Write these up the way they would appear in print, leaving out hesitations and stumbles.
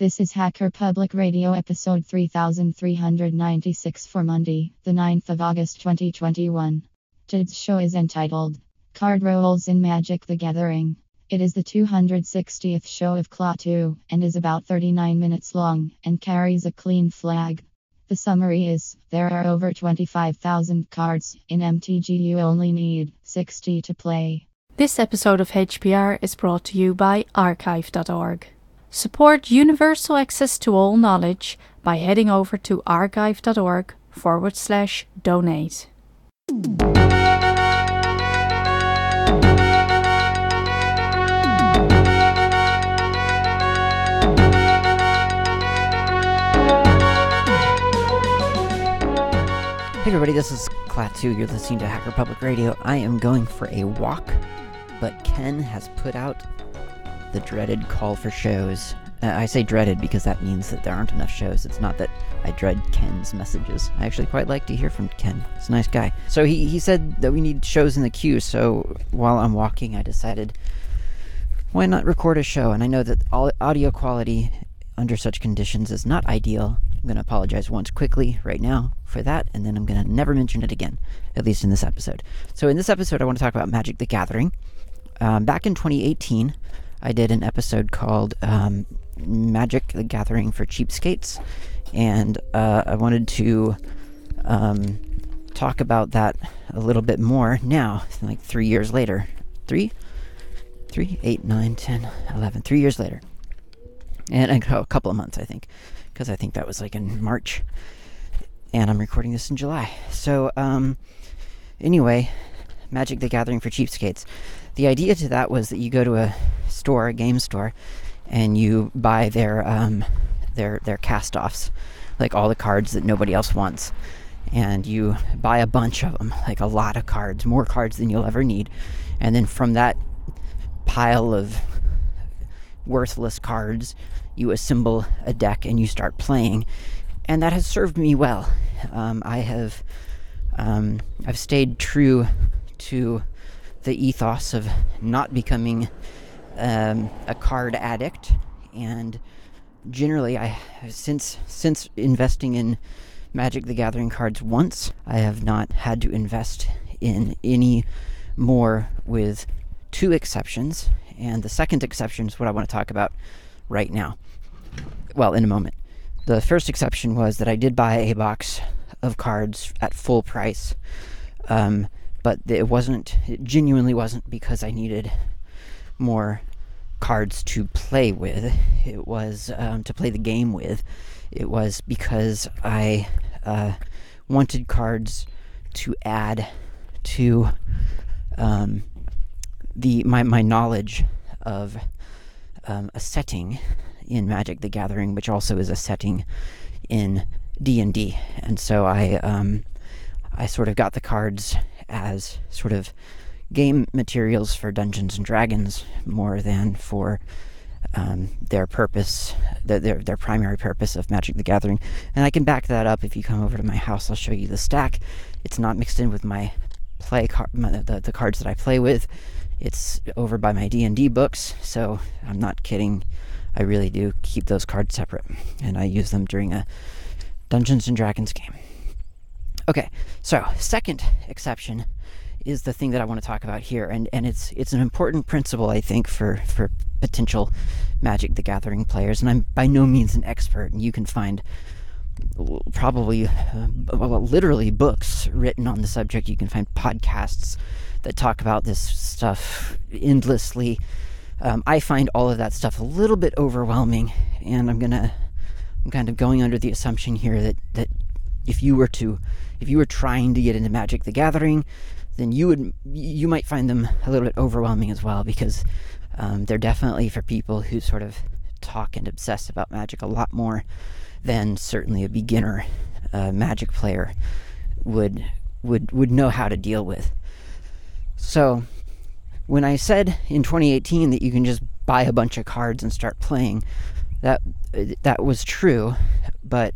This is Hacker Public Radio episode 3396 for Monday, the 9th of August 2021. Today's show is entitled Card Rolls in Magic the Gathering. It is the 260th show of Klaatu and is about 39 minutes long and carries a clean flag. The summary is, there are over 25,000 cards. In MTG you only need 60 to play. This episode of HPR is brought to you by archive.org. Support universal access to all knowledge by heading over to archive.org/donate. Hey everybody, this is Klaatu. You're listening to Hacker Public Radio. I am going for a walk, but Ken has put out the dreaded call for shows. I say dreaded because that means that there aren't enough shows. It's not that I dread Ken's messages. I actually quite like to hear from Ken. He's a nice guy. So he said that we need shows in the queue, so while I'm walking I decided, why not record a show? And I know that audio quality under such conditions is not ideal. I'm going to apologize once quickly right now for that, and then I'm going to never mention it again, at least in this episode. So in this episode I want to talk about Magic the Gathering. Back in 2018, I did an episode called Magic the Gathering for Cheapskates, and I wanted to talk about that a little bit more now, like 3 years later. 3, 8, 9, 10, 11, 3 years later. And a couple of months, I think, because I think that was like in March, and I'm recording this in July. So, anyway, Magic the Gathering for Cheapskates. The idea to that was that you go to a store, a game store, and you buy their cast-offs, like all the cards that nobody else wants, and you buy a bunch of them, like a lot of cards, more cards than you'll ever need, and then from that pile of worthless cards, you assemble a deck and you start playing, and that has served me well. I've stayed true to the ethos of not becoming a card addict, and generally since investing in Magic the Gathering cards once, I have not had to invest in any more, with two exceptions, and the second exception is what I want to talk about right now. Well, in a moment. The first exception was that I did buy a box of cards at full price, but it genuinely wasn't because I needed more cards to play with. It was to play the game with. It was because I wanted cards to add to my knowledge of a setting in Magic the Gathering, which also is a setting in D&D. And so I sort of got the cards as sort of game materials for Dungeons and Dragons more than for their purpose, their primary purpose of Magic the Gathering. And I can back that up if you come over to my house. I'll show you the stack. It's not mixed in with my the cards that I play with. It's over by my D&D books, so I'm not kidding. I really do keep those cards separate, and I use them during a Dungeons and Dragons game. Okay, so second exception is the thing that I want to talk about here, and it's an important principle, I think, for potential Magic the Gathering players, and I'm by no means an expert, and you can find probably literally books written on the subject. You can find podcasts that talk about this stuff endlessly. I find all of that stuff a little bit overwhelming, and I'm kind of going under the assumption here that if you were trying to get into Magic the Gathering, then you might find them a little bit overwhelming as well, because they're definitely for people who sort of talk and obsess about Magic a lot more than certainly a beginner Magic player would know how to deal with. So when I said in 2018 that you can just buy a bunch of cards and start playing, that was true, but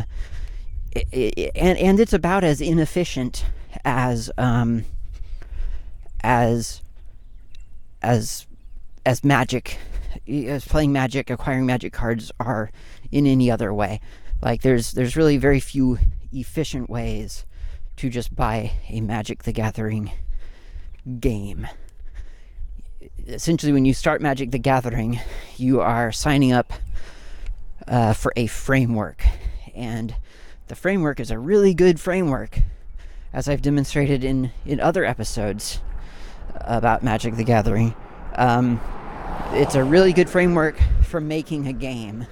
it's about as inefficient as Magic as playing Magic, acquiring Magic cards are in any other way. Like, there's really very few efficient ways to just buy a Magic the Gathering game. Essentially, when you start Magic the Gathering, you are signing up for a framework, and the framework is a really good framework, as I've demonstrated in other episodes about Magic the Gathering. It's a really good framework for making a game,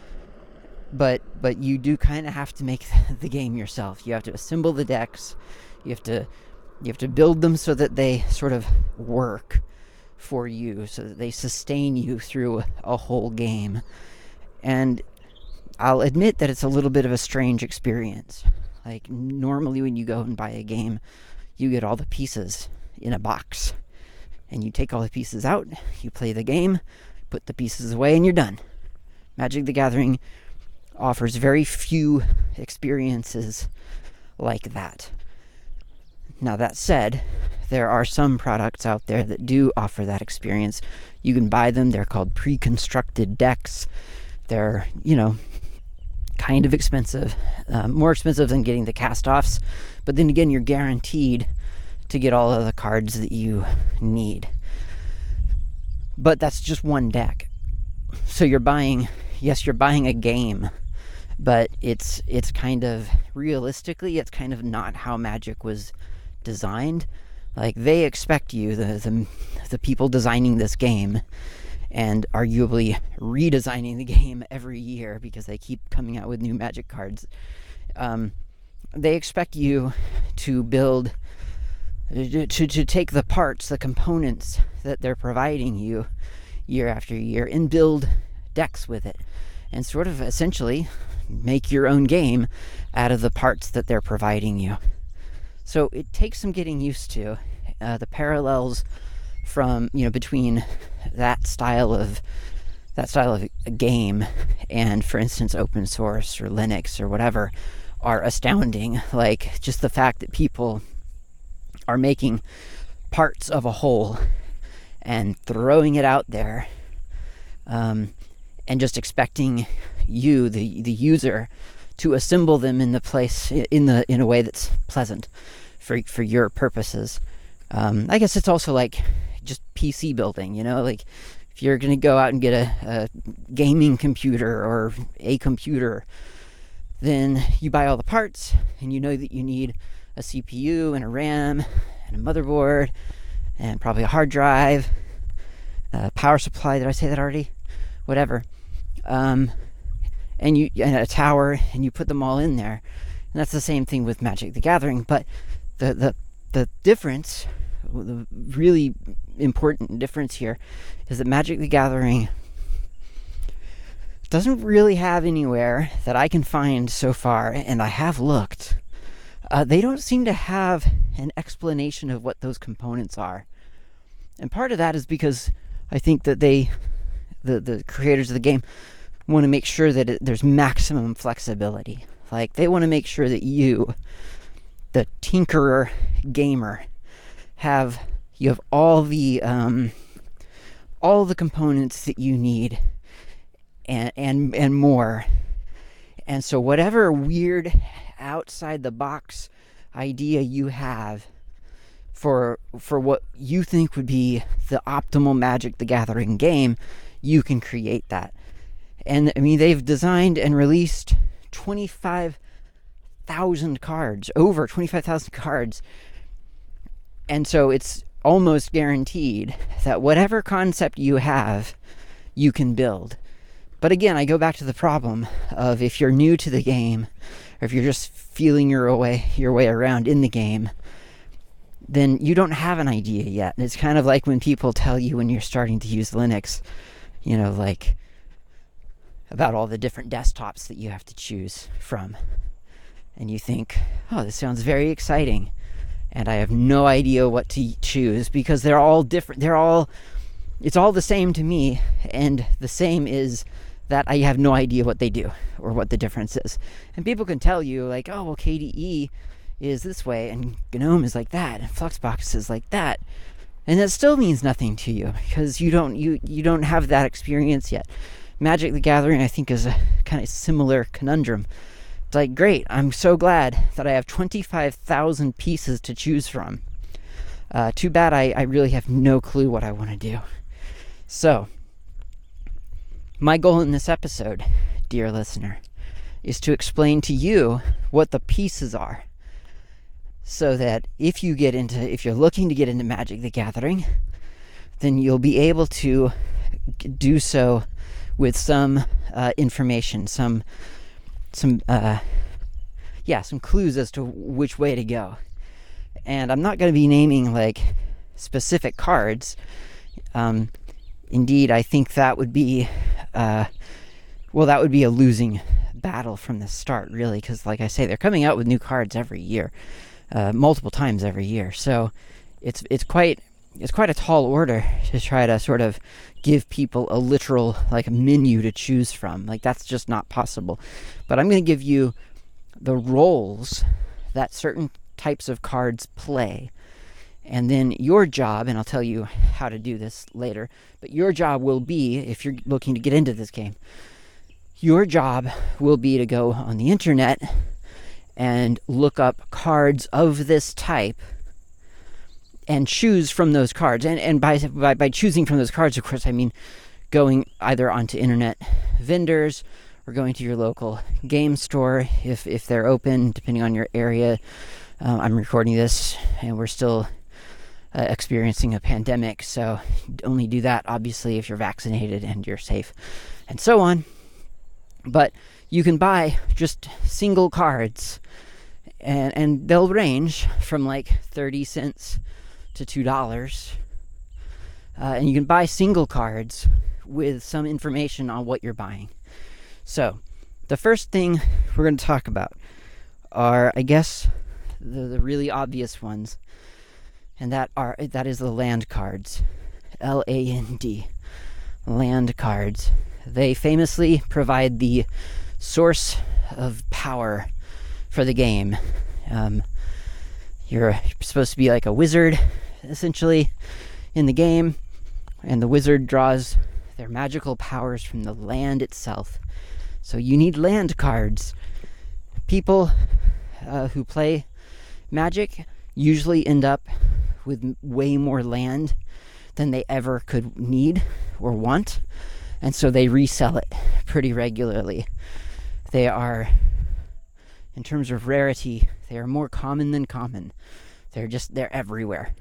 but you do kind of have to make the game yourself. You have to assemble the decks. You have to build them so that they sort of work for you, so that they sustain you through a whole game. And I'll admit that it's a little bit of a strange experience. Like, normally when you go and buy a game, you get all the pieces in a box, and you take all the pieces out, you play the game, put the pieces away, and you're done. Magic the Gathering offers very few experiences like that. Now, that said, there are some products out there that do offer that experience. You can buy them. They're called pre-constructed decks. They're, kind of expensive. More expensive than getting the cast-offs. But then again, you're guaranteed to get all of the cards that you need. But that's just one deck. So you're buying a game. But it's kind of, realistically, it's kind of not how Magic was designed. Like, they expect you, the people designing this game, and arguably redesigning the game every year because they keep coming out with new Magic cards. They expect you to build, to take the parts, the components that they're providing you year after year, and build decks with it, and sort of essentially make your own game out of the parts that they're providing you. So it takes some getting used to. The parallels from, between that style of a game and, for instance, open source or Linux or whatever, are astounding. Like, just the fact that people are making parts of a whole and throwing it out there, and just expecting you, the user, to assemble them in a way that's pleasant for your purposes. I guess it's also like just PC building, like if you're going to go out and get a gaming computer or a computer, then you buy all the parts, and you know that you need a CPU and a RAM and a motherboard and probably a hard drive, a power supply. Did I say that already? Whatever. And a tower, and you put them all in there. And that's the same thing with Magic the Gathering. But the difference, the really important difference here, is that Magic the Gathering doesn't really have anywhere that I can find so far, and I have looked. They don't seem to have an explanation of what those components are. And part of that is because I think that the creators of the game want to make sure that there's maximum flexibility. Like, they want to make sure that you, the tinkerer gamer, have all the components that you need, and more. And so whatever weird outside the box idea you have for what you think would be the optimal Magic the Gathering game, you can create that. And I mean, they've designed and released 25,000 cards, over 25,000 cards. And so it's almost guaranteed that whatever concept you have, you can build. But again, I go back to the problem of, if you're new to the game, or if you're just feeling your way around in the game, then you don't have an idea yet. And it's kind of like when people tell you when you're starting to use Linux, like about all the different desktops that you have to choose from. And you think, oh, this sounds very exciting. And I have no idea what to choose, because they're all different. It's all the same to me. And the same is that I have no idea what they do or what the difference is. And people can tell you, like, oh, well, KDE is this way, and GNOME is like that, and Fluxbox is like that. And that still means nothing to you because you don't have that experience yet. Magic the Gathering, I think, is a kind of similar conundrum. It's like, great, I'm so glad that I have 25,000 pieces to choose from. Too bad I really have no clue what I want to do. So, my goal in this episode, dear listener, is to explain to you what the pieces are. So that if you're looking to get into Magic the Gathering, then you'll be able to do so with some information, some clues as to which way to go. And I'm not going to be naming like specific cards. Indeed, I think that would be a losing battle from the start, really, because like I say, they're coming out with new cards every year. Multiple times every year, so it's quite a tall order to try to sort of give people a literal like menu to choose from. Like, that's just not possible. But I'm going to give you the roles that certain types of cards play, and then your job, and I'll tell you how to do this later, but your job will be, if you're looking to get into this game, your job will be to go on the internet and look up cards of this type and choose from those cards. And by choosing from those cards, of course, I mean going either onto internet vendors or going to your local game store if they're open, depending on your area. I'm recording this and we're still experiencing a pandemic, so only do that, obviously, if you're vaccinated and you're safe, and so on. But you can buy just single cards, and they'll range from like 30 cents to $2. And you can buy single cards with some information on what you're buying. So, the first thing we're going to talk about are, I guess, the really obvious ones, and that is the land cards. Land. Land cards. They famously provide the source of power for the game. You're supposed to be like a wizard, essentially, in the game, and the wizard draws their magical powers from the land itself. So you need land cards. People who play Magic usually end up with way more land than they ever could need or want, and so they resell it pretty regularly. They are, in terms of rarity, they are more common than common. They're everywhere.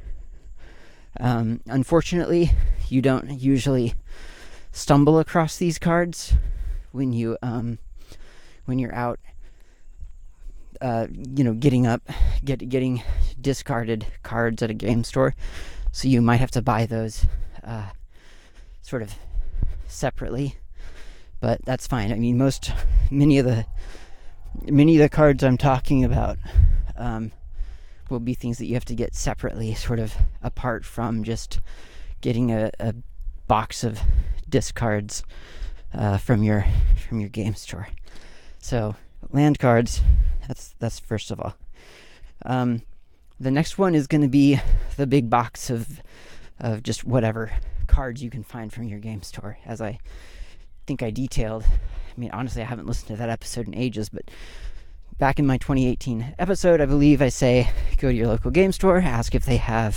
Unfortunately, you don't usually stumble across these cards when you're out, getting discarded cards at a game store. So you might have to buy those sort of separately, but that's fine. I mean, many of the cards I'm talking about will be things that you have to get separately, sort of apart from just getting a box of discards from your game store. So land cards, that's first of all. The next one is going to be the big box of just whatever cards you can find from your game store, as I think I detailed. I mean, honestly, I haven't listened to that episode in ages, but back in my 2018 episode, I believe I say, go to your local game store, ask if they have,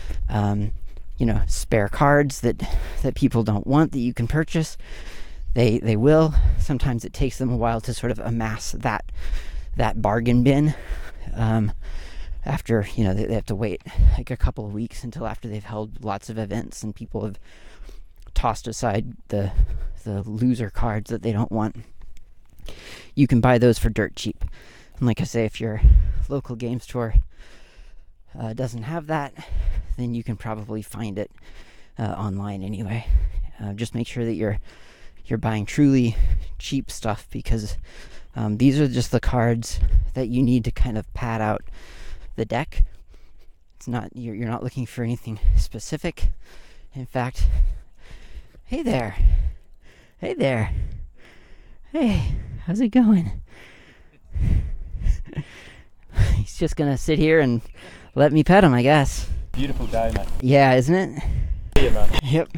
spare cards that people don't want that you can purchase. They will. Sometimes it takes them a while to sort of amass that bargain bin. After, they have to wait like a couple of weeks until after they've held lots of events and people have tossed aside the loser cards that they don't want. You can buy those for dirt cheap. And like I say, if your local game store doesn't have that, then you can probably find it online anyway. Just make sure that you're buying truly cheap stuff, because these are just the cards that you need to kind of pad out the deck. It's not, you're not looking for anything specific. In fact, hey there, hey, how's it going? He's just gonna sit here and let me pet him, I guess. beautiful day, mate. Yeah, isn't it? Yeah, man. Yep.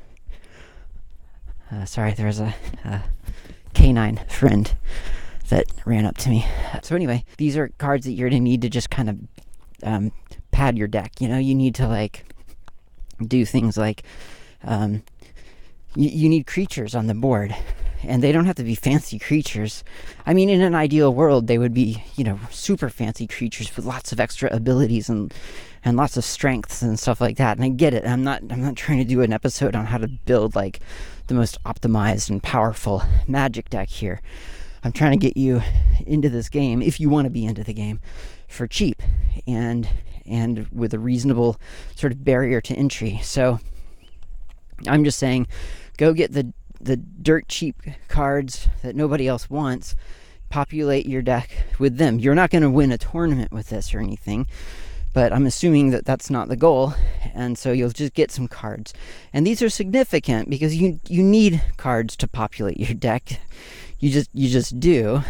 Sorry, there was a canine friend that ran up to me. So anyway, these are cards that you're going to need to just kind of pad your deck. You know, you need to like do things like you need creatures on the board, and they don't have to be fancy creatures. I mean, in an ideal world, they would be, you know, super fancy creatures with lots of extra abilities and lots of strengths and stuff like that. And I get it. I'm not trying to do an episode on how to build like the most optimized and powerful Magic deck here. I'm trying to get you into this game, if you want to be into the game, for cheap and with a reasonable sort of barrier to entry. So I'm just saying, go get the dirt cheap cards that nobody else wants, populate your deck with them. You're not going to win a tournament with this or anything, but I'm assuming that that's not the goal, and so you'll just get some cards. And these are significant because you need cards to populate your deck. You just do.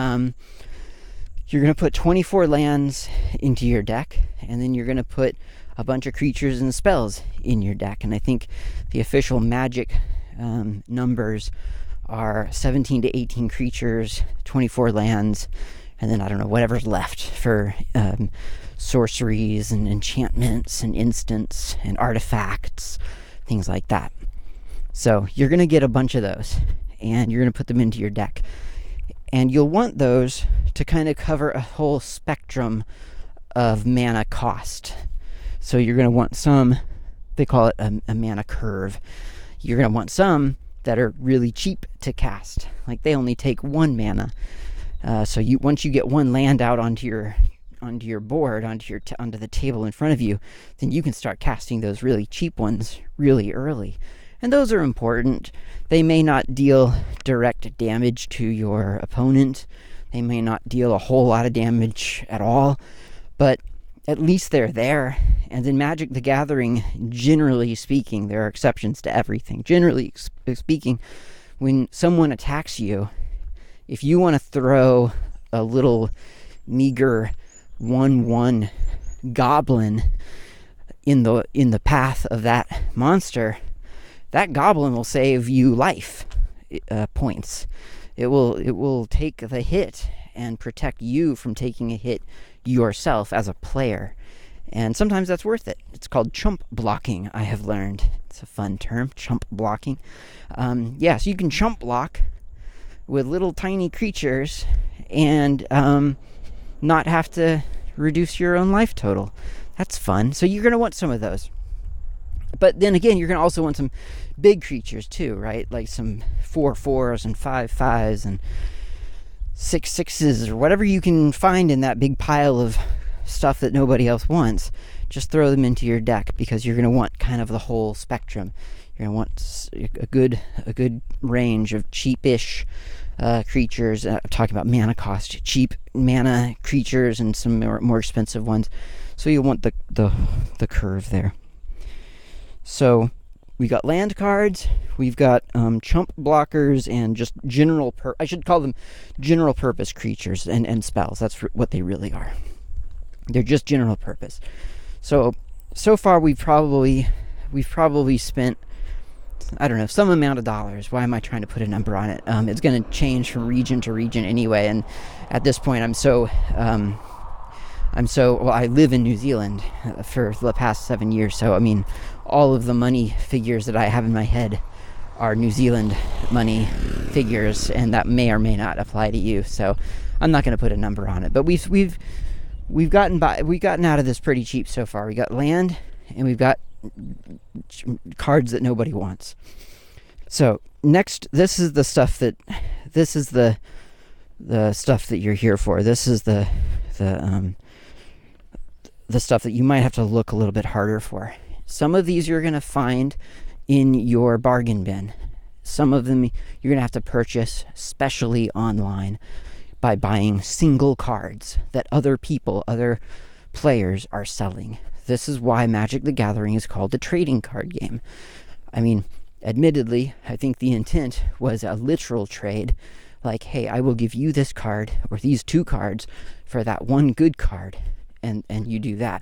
You're going to put 24 lands into your deck, and then you're going to put a bunch of creatures and spells in your deck. And I think the official Magic numbers are 17 to 18 creatures, 24 lands, and then I don't know, whatever's left for sorceries and enchantments and instants and artifacts, things like that. So you're going to get a bunch of those, and you're going to put them into your deck. And you'll want those to kind of cover a whole spectrum of mana cost. So you're going to want some, they call it a mana curve. You're going to want some that are really cheap to cast. Like they only take 1 mana. So once you get 1 land out onto your board, onto the table in front of you, then you can start casting those really cheap ones really early. And those are important. They may not deal direct damage to your opponent. They may not deal a whole lot of damage at all, but at least they're there. And in Magic the Gathering, generally speaking, there are exceptions to everything. Generally speaking, when someone attacks you, if you want to throw a little meager 1/1 goblin in the path of that monster, that goblin will save you life points. It will take the hit and protect you from taking a hit yourself as a player. And sometimes that's worth it. It's called chump blocking, I have learned. It's a fun term, chump blocking. So you can chump block with little tiny creatures and not have to reduce your own life total. That's fun. So you're going to want some of those. But then again, you're going to also want some big creatures too, right? Like some 4/4s and 5/5s and 6/6s or whatever you can find in that big pile of stuff that nobody else wants. Just throw them into your deck because you're going to want kind of the whole spectrum. You're going to want a good range of cheapish creatures. I'm talking about mana cost, cheap mana creatures and some more expensive ones. So you'll want the curve there. So we got land cards, we've got chump blockers, and just I should call them general purpose creatures and spells. That's what they really are. They're just general purpose. So far we've probably spent, I don't know, some amount of dollars. Why am I trying to put a number on it? It's going to change from region to region anyway, and at this point I live in New Zealand for the past 7 years, so I mean, all of the money figures that I have in my head are New Zealand money figures, and that may or may not apply to you, so I'm not going to put a number on it. But we've gotten out of this pretty cheap so far. We got land, and we've got cards that nobody wants. So next, this is the stuff that you're here for. This is the stuff that you might have to look a little bit harder for. Some of these you're going to find in your bargain bin. Some of them you're going to have to purchase specially online by buying single cards that other players are selling. This is why Magic the Gathering is called a trading card game. I mean, admittedly, I think the intent was a literal trade. Like, hey, I will give you this card or these 2 cards for that one good card. And you do that.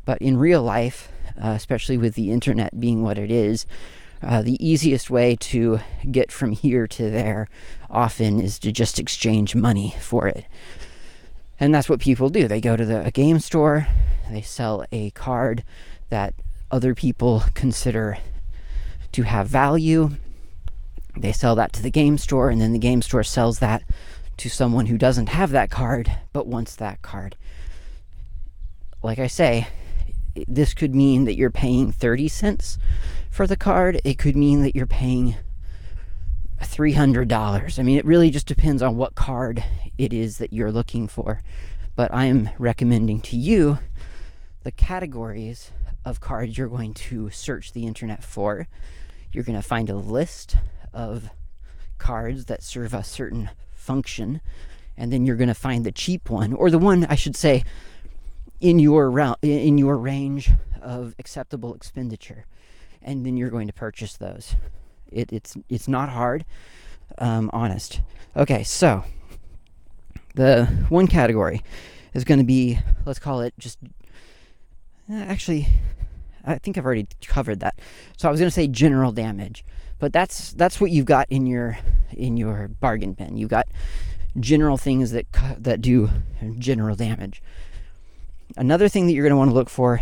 But in real life, especially with the internet being what it is, the easiest way to get from here to there often is to just exchange money for it. And that's what people do. They go to a game store, they sell a card that other people consider to have value. They sell that to the game store, and then the game store sells that to someone who doesn't have that card but wants that card. Like I say, this could mean that you're paying 30 cents for the card. It could mean that you're paying $300. I mean, it really just depends on what card it is that you're looking for. But I am recommending to you the categories of cards you're going to search the internet for. You're going to find a list of cards that serve a certain function, and then you're going to find the cheap one, or the one, I should say, in your range of acceptable expenditure, and then you're going to purchase those. It's not hard, honest. Okay, so the one category is going to be, let's call it just, actually, I think I've already covered that. So I was going to say general damage, but that's what you've got in your bargain bin. You've got general things that do general damage. Another thing that you're going to want to look for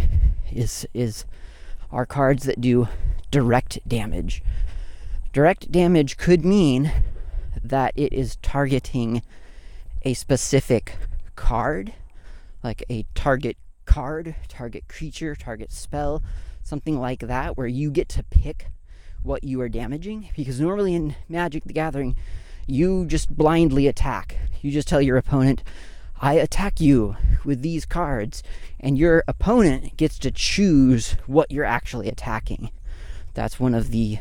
are cards that do direct damage. Direct damage could mean that it is targeting a specific card, like a target card, target creature, target spell, something like that, where you get to pick what you are damaging. Because normally in Magic the Gathering, you just blindly attack. You just tell your opponent, I attack you with these cards, and your opponent gets to choose what you're actually attacking. That's one of the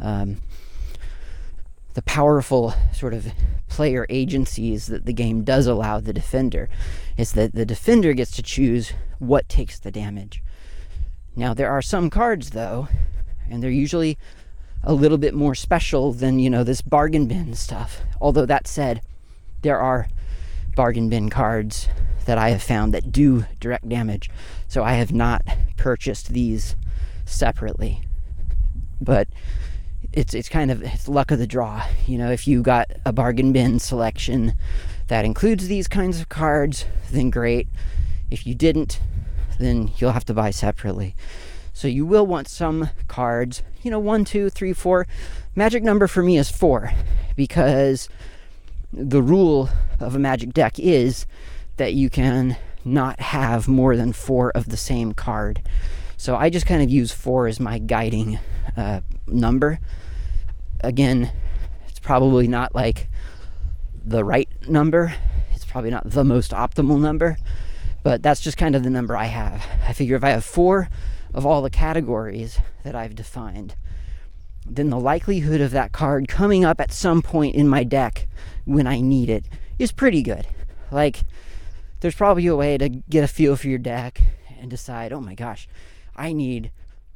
powerful sort of player agencies that the game does allow the defender, is that the defender gets to choose what takes the damage. Now, there are some cards, though, and they're usually a little bit more special than, this bargain bin stuff. Although that said, there are bargain bin cards that I have found that do direct damage, so I have not purchased these separately. But it's luck of the draw. If you got a bargain bin selection that includes these kinds of cards, then great. If you didn't, then you'll have to buy separately. So you will want some cards, 1, 2, 3, 4. Magic number for me is 4, because the rule of a Magic deck is that you can not have more than 4 of the same card. So I just kind of use 4 as my guiding number. Again, it's probably not like the right number. It's probably not the most optimal number, but that's just kind of the number I have. I figure if I have 4 of all the categories that I've defined, then the likelihood of that card coming up at some point in my deck when I need it is pretty good. Like, there's probably a way to get a feel for your deck and decide, oh my gosh, I need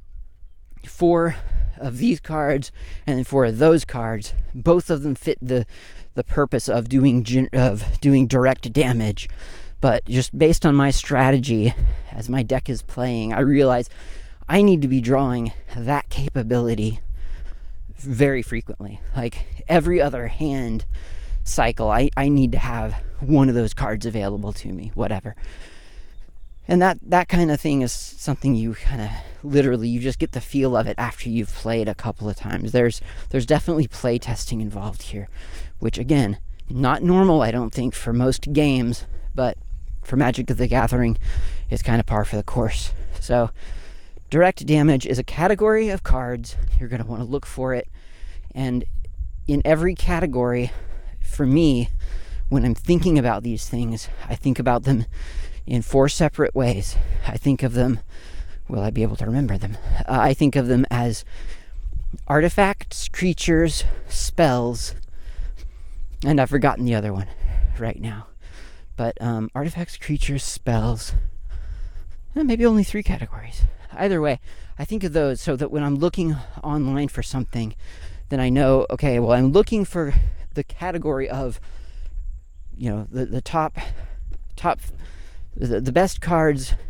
4 of these cards and then 4 of those cards. Both of them fit the purpose of doing direct damage. But just based on my strategy as my deck is playing, I realize I need to be drawing that capability very frequently. Like every other hand cycle, I need to have one of those cards available to me, whatever. And that kind of thing is something you kind of literally, you just get the feel of it after you've played a couple of times. There's definitely play testing involved here, which again, not normal, I don't think, for most games, but for Magic the Gathering, it's kind of par for the course. So, direct damage is a category of cards. You're going to want to look for it. And in every category, for me, when I'm thinking about these things, I think about them in 4 separate ways. I think of them, will I be able to remember them? I think of them as artifacts, creatures, spells, and I've forgotten the other one right now. But artifacts, creatures, spells, maybe only 3 categories. Either way, I think of those so that when I'm looking online for something, then I know, okay, well, I'm looking for the category of, the top, the best cards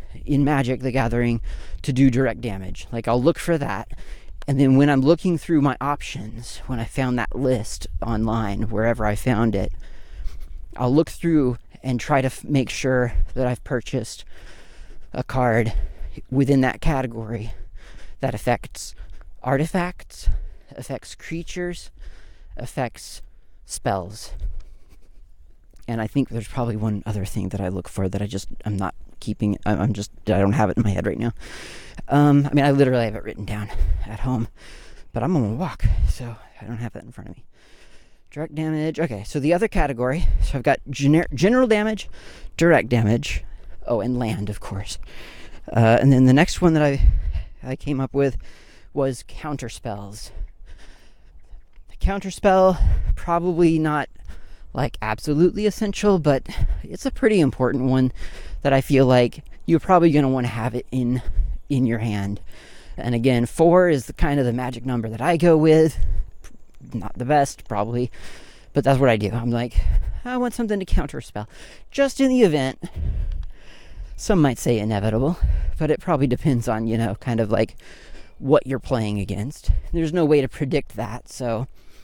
in Magic the Gathering to do direct damage. Like, I'll look for that. And then when I'm looking through my options, when I found that list online, wherever I found it, I'll look through and try to make sure that I've purchased a card within that category that affects artifacts, affects creatures, affects spells. And I think there's probably one other thing that I look for that I'm not keeping. I don't have it in my head right now. I mean, I literally have it written down at home, but I'm on a walk, so I don't have that in front of me. Direct damage. Okay, so the other category. So I've got general damage, direct damage. Oh, and land, of course. And then the next one that I came up with was counterspells. Counterspell, probably not like absolutely essential, but it's a pretty important one that I feel like you're probably going to want to have it in your hand. And again, 4 is the kind of the magic number that I go with. Not the best, probably, but that's what I do. I'm like, I want something to counterspell, just in the event. Some might say inevitable, but it probably depends on, kind of like what you're playing against. There's no way to predict that, so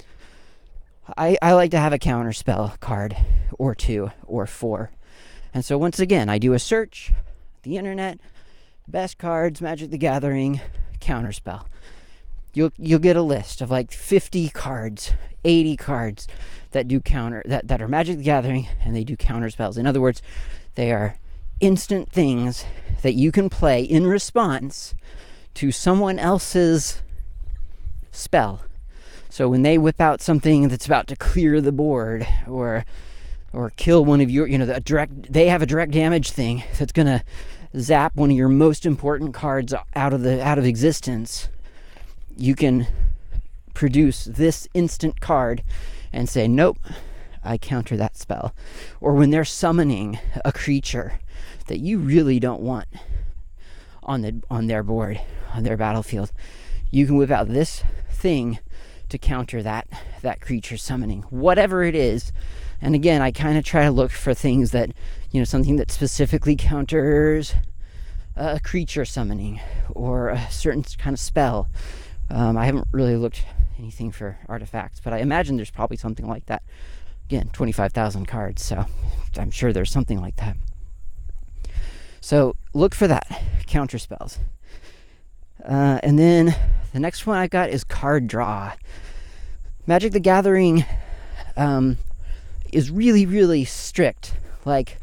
I like to have a counterspell card, or 2, or 4. And so once again, I do a search, the internet, best cards, Magic the Gathering, counterspell. You'll get a list of like 50 cards, 80 cards that do that are Magic the Gathering, and they do counterspells. In other words, they are instant things that you can play in response to someone else's spell. So when they whip out something that's about to clear the board, or kill one of your, they have a direct damage thing that's gonna zap one of your most important cards out of existence. You can produce this instant card and say, nope, I counter that spell. Or when they're summoning a creature that you really don't want on their board, on their battlefield, you can whip out this thing to counter that creature summoning, whatever it is. And again, I kind of try to look for things that, something that specifically counters a creature summoning or a certain kind of spell. I haven't really looked anything for artifacts, but I imagine there's probably something like that. Again, 25,000 cards, so I'm sure there's something like that. So look for that, counter spells. And then the next one I got is card draw. Magic the Gathering is really, really strict, like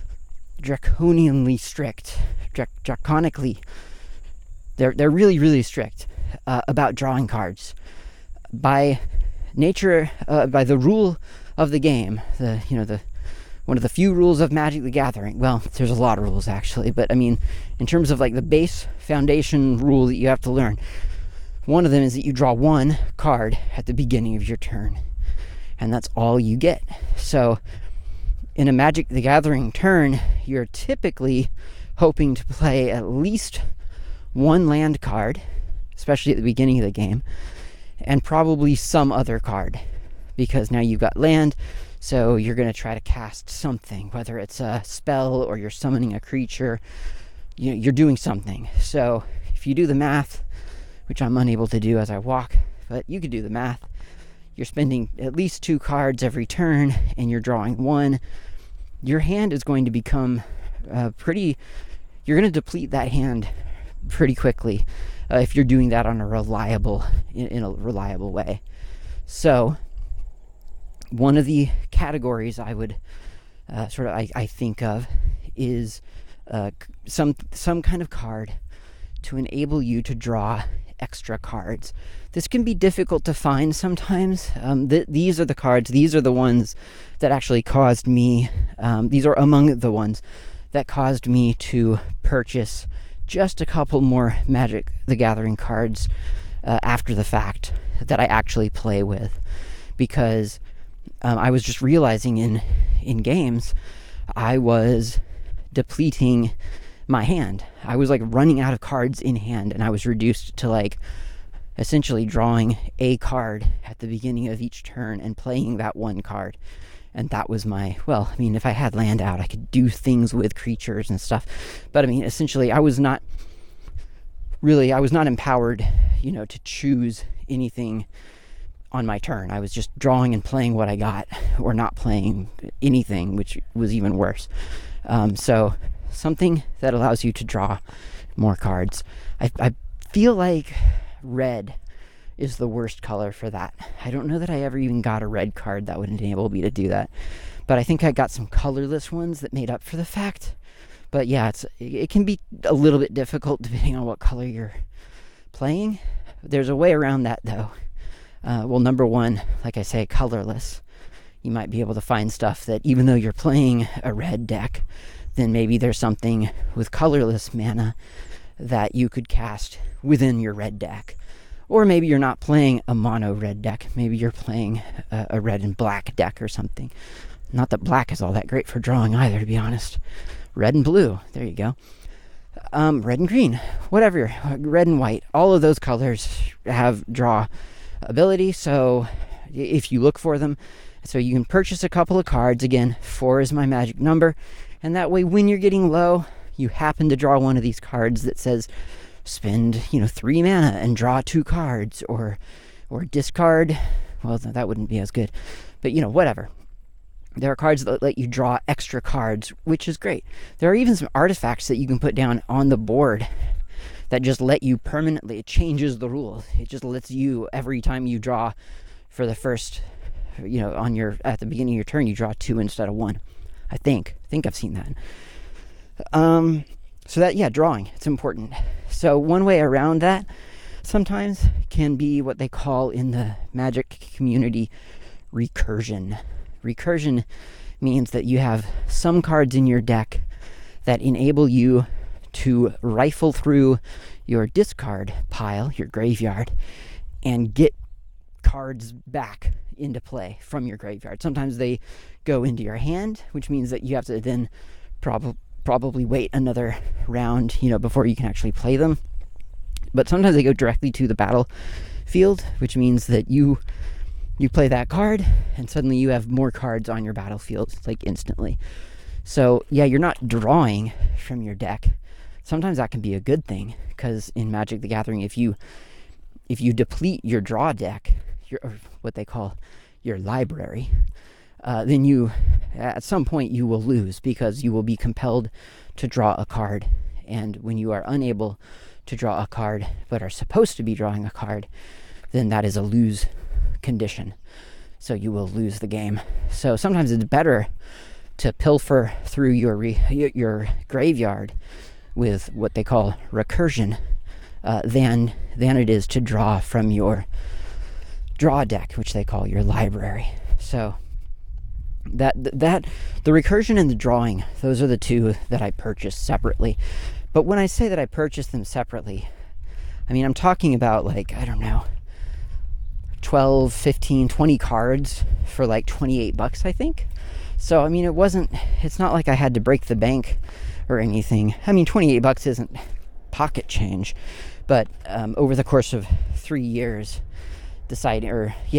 draconianly strict, draconically. They're really, really strict about drawing cards. By nature, by the rule of the game, one of the few rules of Magic the Gathering. Well, there's a lot of rules actually, but I mean, in terms of like the base foundation rule that you have to learn, one of them is that you draw one card at the beginning of your turn, and that's all you get. So in a Magic the Gathering turn, you're typically hoping to play at least one land card, especially at the beginning of the game, and probably some other card, because now you've got land, so you're going to try to cast something, whether it's a spell or you're summoning a creature. You're doing something. So if you do the math, which I'm unable to do as I walk, but you could do the math, you're spending at least 2 cards every turn, and you're drawing 1. Your hand is going to become you're going to deplete that hand pretty quickly if you're doing that on a reliable way. So one of the categories I would I think of is some kind of card to enable you to draw extra cards. This can be difficult to find sometimes. These are the cards, these are the ones that actually caused me, these are among the ones that caused me to purchase just a couple more Magic the Gathering cards after the fact that I actually play with, because I was just realizing in games I was depleting my hand. I was like running out of cards in hand, and I was reduced to like essentially drawing a card at the beginning of each turn and playing that one card. And that was if I had land out, I could do things with creatures and stuff. But I mean, essentially, I was not empowered, to choose anything on my turn. I was just drawing and playing what I got, or not playing anything, which was even worse. So something that allows you to draw more cards. I feel like red is the worst color for that. I don't know that I ever even got a red card that would enable me to do that, but I think I got some colorless ones that made up for the fact. But yeah, it can be a little bit difficult depending on what color you're playing. There's a way around that, though. Number one, like I say, colorless. You might be able to find stuff that, even though you're playing a red deck, then maybe there's something with colorless mana that you could cast within your red deck. Or maybe you're not playing a mono red deck. Maybe you're playing a red and black deck or something. Not that black is all that great for drawing either, to be honest. Red and blue, there you go. Red and green, whatever, red and white. All of those colors have draw ability, so if you look for them, so you can purchase a couple of cards. Again, 4 is my magic number, and that way when you're getting low, you happen to draw one of these cards that says spend 3 mana and draw 2 cards, or discard. Well, that wouldn't be as good, but whatever. There are cards that let you draw extra cards, which is great. There are even some artifacts that you can put down on the board that just let you permanently. It changes the rules. It just lets you, every time you draw for the first, at the beginning of your turn, you draw 2 instead of 1. I think I've seen that. So that, yeah, drawing, it's important. So one way around that sometimes can be what they call in the Magic community recursion. Recursion means that you have some cards in your deck that enable you to rifle through your discard pile, your graveyard, and get cards back into play from your graveyard. Sometimes they go into your hand, which means that you have to then probably wait another round, before you can actually play them. But sometimes they go directly to the battlefield, which means that you play that card, and suddenly you have more cards on your battlefield, like instantly. So, yeah, you're not drawing from your deck. Sometimes that can be a good thing, because in Magic the Gathering, if you deplete your draw deck, or what they call your library, then you, at some point, you will lose, because you will be compelled to draw a card. And when you are unable to draw a card, but are supposed to be drawing a card, then that is a lose condition. So you will lose the game. So sometimes it's better to pilfer through your graveyard with what they call recursion than it is to draw from your draw deck, which they call your library. So that the recursion and the drawing, those are the two that I purchased separately. But when I say that I purchased them separately, I mean, I'm talking about, like, I don't know, 12, 15, 20 cards for like $28, I think. So, I mean, it's not like I had to break the bank or anything. I mean, $28 isn't pocket change, but over the course of 3 years, deciding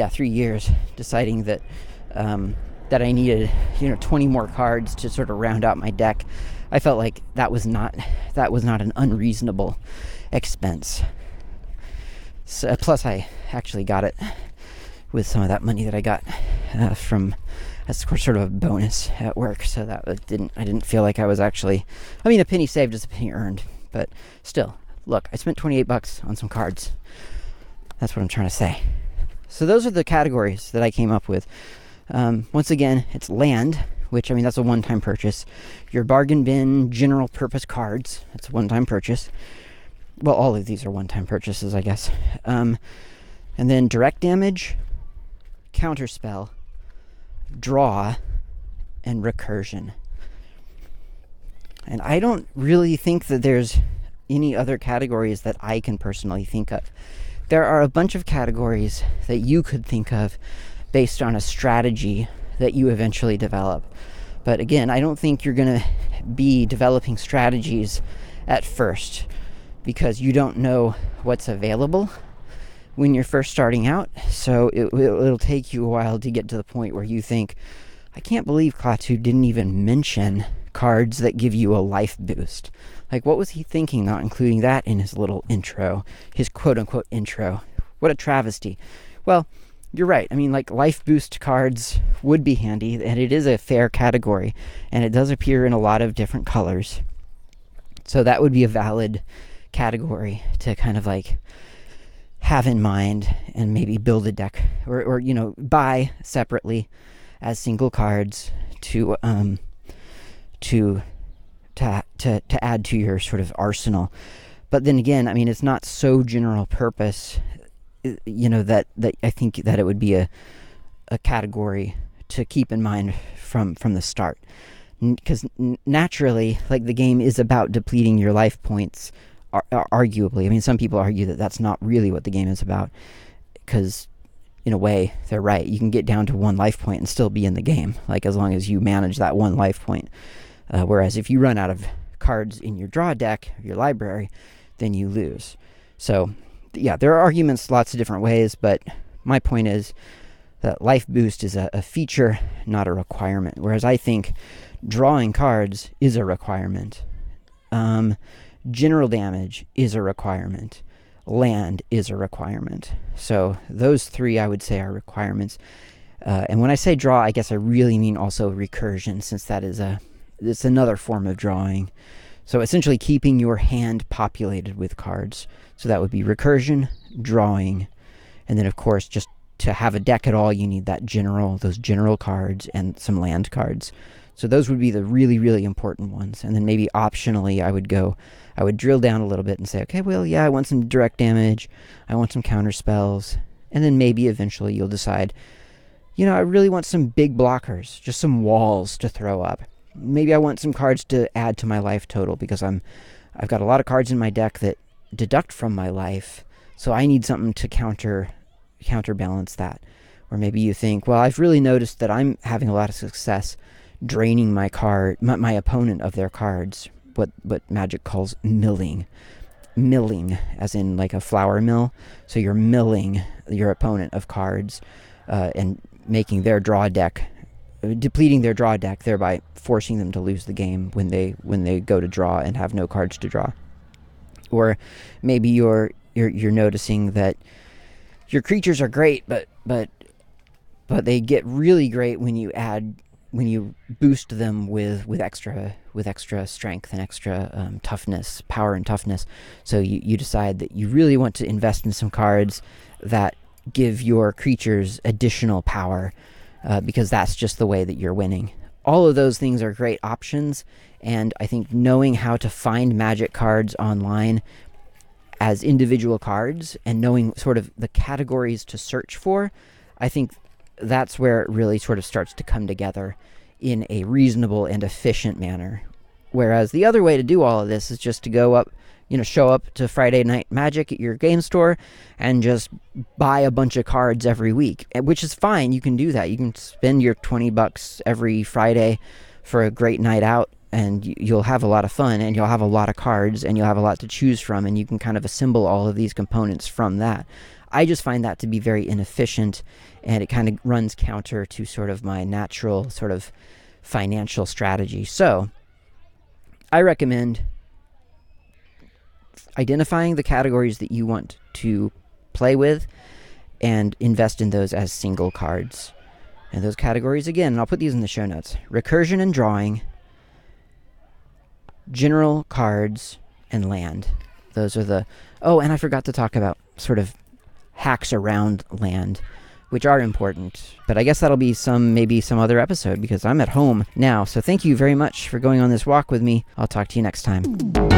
that I needed, 20 more cards to sort of round out my deck, I felt like that was not an unreasonable expense. So, plus, I actually got it with some of that money that I got from as sort of a bonus at work. So that I didn't feel like I was actually. I mean, a penny saved is a penny earned, but still, look, I spent $28 on some cards. That's what I'm trying to say. So those are the categories that I came up with. Once again, it's land, which, I mean, that's a one-time purchase. Your bargain bin general purpose cards, that's a one-time purchase. Well, all of these are one-time purchases, I guess. And then direct damage, counterspell, draw, and recursion. And I don't really think that there's any other categories that I can personally think of. There are a bunch of categories that you could think of based on a strategy that you eventually develop. But again, I don't think you're going to be developing strategies at first, because you don't know what's available when you're first starting out. So it'll take you a while to get to the point where you think, I can't believe Klaatu didn't even mention cards that give you a life boost. Like, what was he thinking not including that in his little intro, his quote-unquote intro? What a travesty. Well, you're right. I mean, like, life boost cards would be handy, and it is a fair category, and it does appear in a lot of different colors. So that would be a valid category to kind of, like, have in mind and maybe build a deck or you know, buy separately as single cards to add to your sort of arsenal. But then again, I mean, it's not so general purpose, you know, that I think that it would be a category to keep in mind from the start. Because naturally, like, the game is about depleting your life points, arguably. I mean, some people argue that that's not really what the game is about, because in a way, they're right. You can get down to 1 life point and still be in the game, like, as long as you manage that 1 life point. Whereas if you run out of cards in your draw deck, your library, then you lose. So, yeah, there are arguments lots of different ways, but my point is that life boost is a feature, not a requirement. Whereas I think drawing cards is a requirement. General damage is a requirement. Land is a requirement. So those 3, I would say, are requirements. And when I say draw, I guess I really mean also recursion, since that is it's another form of drawing. So essentially keeping your hand populated with cards. So that would be recursion, drawing, and then of course, just to have a deck at all, you need those general cards and some land cards. So those would be the really, really important ones. And then maybe optionally, I would drill down a little bit and say, okay, well, yeah, I want some direct damage, I want some counter spells, and then maybe eventually you'll decide, you know, I really want some big blockers, just some walls to throw up. Maybe I want some cards to add to my life total, because I've got a lot of cards in my deck that deduct from my life, so I need something to counterbalance that. Or maybe you think, well, I've really noticed that I'm having a lot of success draining my opponent of their cards, what Magic calls milling, as in like a flour mill. So you're milling your opponent of cards and making their draw deck, depleting their draw deck, thereby forcing them to lose the game when they go to draw and have no cards to draw. Or maybe you're noticing that your creatures are great, but they get really great when you boost them with extra strength and extra toughness, power and toughness. So you decide that you really want to invest in some cards that give your creatures additional power, because that's just the way that you're winning. All of those things are great options, and I think knowing how to find Magic cards online as individual cards and knowing sort of the categories to search for, I think that's where it really sort of starts to come together in a reasonable and efficient manner. Whereas the other way to do all of this is just to go up, show up to Friday Night Magic at your game store and just buy a bunch of cards every week, which is fine. You can do that. You can spend your $20 every Friday for a great night out, and you'll have a lot of fun, and you'll have a lot of cards, and you'll have a lot to choose from, and you can kind of assemble all of these components from that. I just find that to be very inefficient, and it kind of runs counter to sort of my natural sort of financial strategy. So I recommend identifying the categories that you want to play with and invest in those as single cards. And those categories, again, and I'll put these in the show notes: recursion and drawing, general cards, and land. Those are the... Oh, and I forgot to talk about sort of hacks around land, which are important. But I guess that'll be maybe some other episode, because I'm at home now. So thank you very much for going on this walk with me. I'll talk to you next time.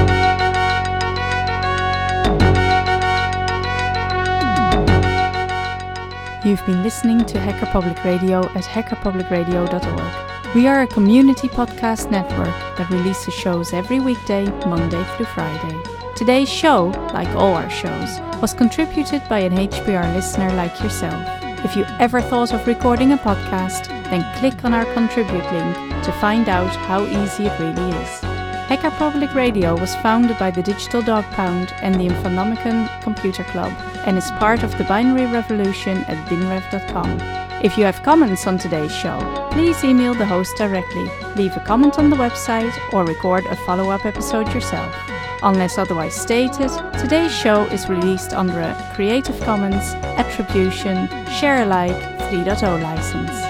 You've been listening to Hacker Public Radio at hackerpublicradio.org. We are a community podcast network that releases shows every weekday, Monday through Friday. Today's show, like all our shows, was contributed by an HPR listener like yourself. If you ever thought of recording a podcast, then click on our contribute link to find out how easy it really is. Hacker Public Radio was founded by the Digital Dog Pound and the Infonomicon Computer Club, and is part of the binary revolution at binrev.com. If you have comments on today's show, please email the host directly, leave a comment on the website, or record a follow-up episode yourself. Unless otherwise stated, today's show is released under a Creative Commons Attribution Share Alike 3.0 license.